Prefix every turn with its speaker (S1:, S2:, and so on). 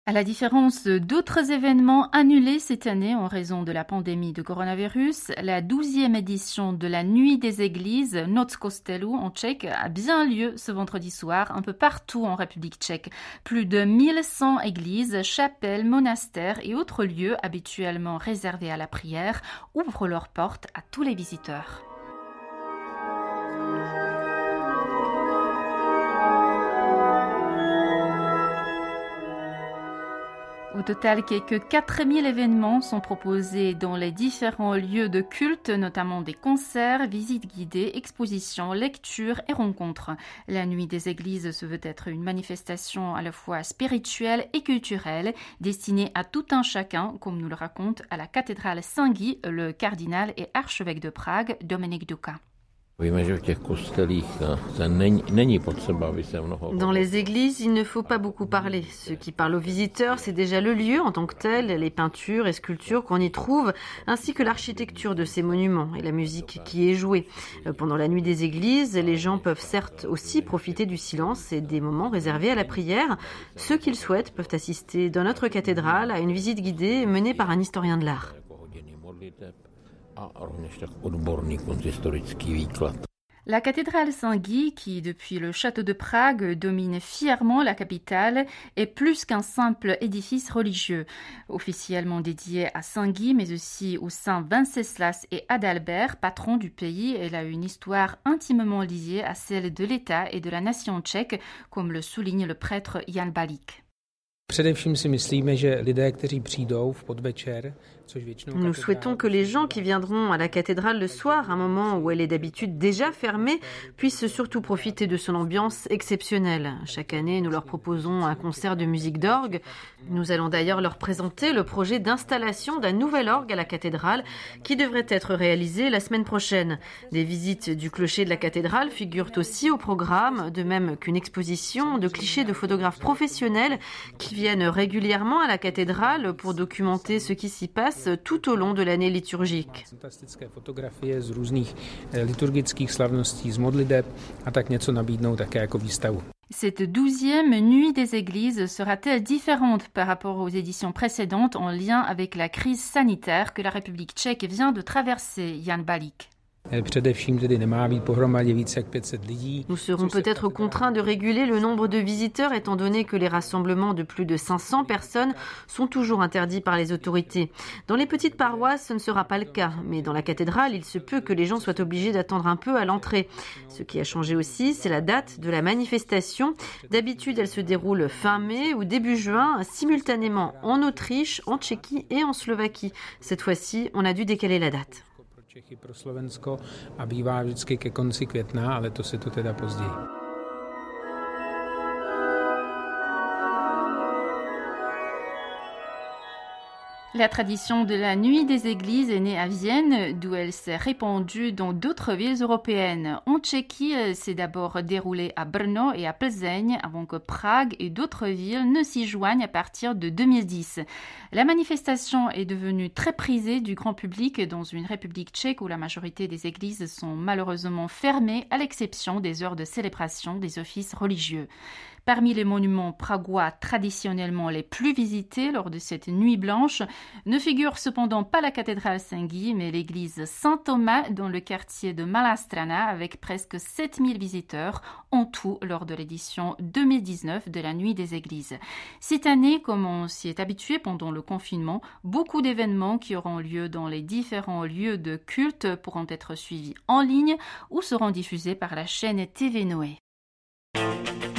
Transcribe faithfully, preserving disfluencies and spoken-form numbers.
S1: À la différence d'autres événements annulés cette année en raison de la pandémie de coronavirus, la douzième édition de la Nuit des Églises, Noc Kostelů en tchèque, a bien lieu ce vendredi soir un peu partout en République tchèque. Plus de mille cent églises, chapelles, monastères et autres lieux habituellement réservés à la prière ouvrent leurs portes à tous les visiteurs. Au total, quelques quatre mille événements sont proposés dans les différents lieux de culte, notamment des concerts, visites guidées, expositions, lectures et rencontres. La Nuit des Églises se veut être une manifestation à la fois spirituelle et culturelle, destinée à tout un chacun, comme nous le raconte à la cathédrale Saint-Guy le cardinal et archevêque de Prague, Dominik Duka.
S2: Dans les églises, il ne faut pas beaucoup parler. Ce qui parle aux visiteurs, c'est déjà le lieu en tant que tel, les peintures et sculptures qu'on y trouve, ainsi que l'architecture de ces monuments et la musique qui est jouée. Pendant la nuit des églises, les gens peuvent certes aussi profiter du silence et des moments réservés à la prière. Ceux qui le souhaitent peuvent assister dans notre cathédrale à une visite guidée menée par un historien de l'art.
S1: La cathédrale Saint-Guy, qui depuis le château de Prague domine fièrement la capitale, est plus qu'un simple édifice religieux. Officiellement dédié à Saint-Guy, mais aussi aux saints Venceslas et Adalbert, patrons du pays, elle a une histoire intimement liée à celle de l'État et de la nation tchèque, comme le souligne le prêtre Jan Balík.
S2: Nous souhaitons que les gens qui viendront à la cathédrale le soir, un moment où elle est d'habitude déjà fermée, puissent surtout profiter de son ambiance exceptionnelle. Chaque année, nous leur proposons un concert de musique d'orgue. Nous allons d'ailleurs leur présenter le projet d'installation d'un nouvel orgue à la cathédrale qui devrait être réalisé la semaine prochaine. Des visites du clocher de la cathédrale figurent aussi au programme, de même qu'une exposition de clichés de photographes professionnels qui viennent régulièrement à la cathédrale pour documenter ce qui s'y passe tout au long de l'année liturgique.
S3: Fantastické fotografie z různých liturgických slavností, z modliteb a tak něco nabídnou také jako výstavu.
S1: Cette douzième Nuit des Églises sera-t-elle différente par rapport aux éditions précédentes en lien avec la crise sanitaire que la République tchèque vient de traverser, Jan Balík?
S2: Nous serons peut-être contraints de réguler le nombre de visiteurs étant donné que les rassemblements de plus de cinq cents personnes sont toujours interdits par les autorités. Dans les petites paroisses, ce ne sera pas le cas, mais dans la cathédrale, il se peut que les gens soient obligés d'attendre un peu à l'entrée. Ce qui a changé aussi, c'est la date de la manifestation. D'habitude, elle se déroule fin mai ou début juin, simultanément en Autriche, en Tchéquie et en Slovaquie. Cette fois-ci, on a dû décaler la date.
S3: Čechy pro Slovensko a bývá vždycky ke konci května, ale to se to teda později.
S1: La tradition de la Nuit des Églises est née à Vienne, d'où elle s'est répandue dans d'autres villes européennes. En Tchéquie, elle s'est d'abord déroulée à Brno et à Plzeň, avant que Prague et d'autres villes ne s'y joignent à partir de deux mille dix. La manifestation est devenue très prisée du grand public dans une République tchèque où la majorité des églises sont malheureusement fermées, à l'exception des heures de célébration des offices religieux. Parmi les monuments pragois traditionnellement les plus visités lors de cette nuit blanche, ne figure cependant pas la cathédrale Saint-Guy, mais l'église Saint-Thomas dans le quartier de Malá Strana avec presque sept mille visiteurs en tout lors de l'édition deux mille dix-neuf de la Nuit des Églises. Cette année, comme on s'y est habitué pendant le confinement, beaucoup d'événements qui auront lieu dans les différents lieux de culte pourront être suivis en ligne ou seront diffusés par la chaîne T V Noé.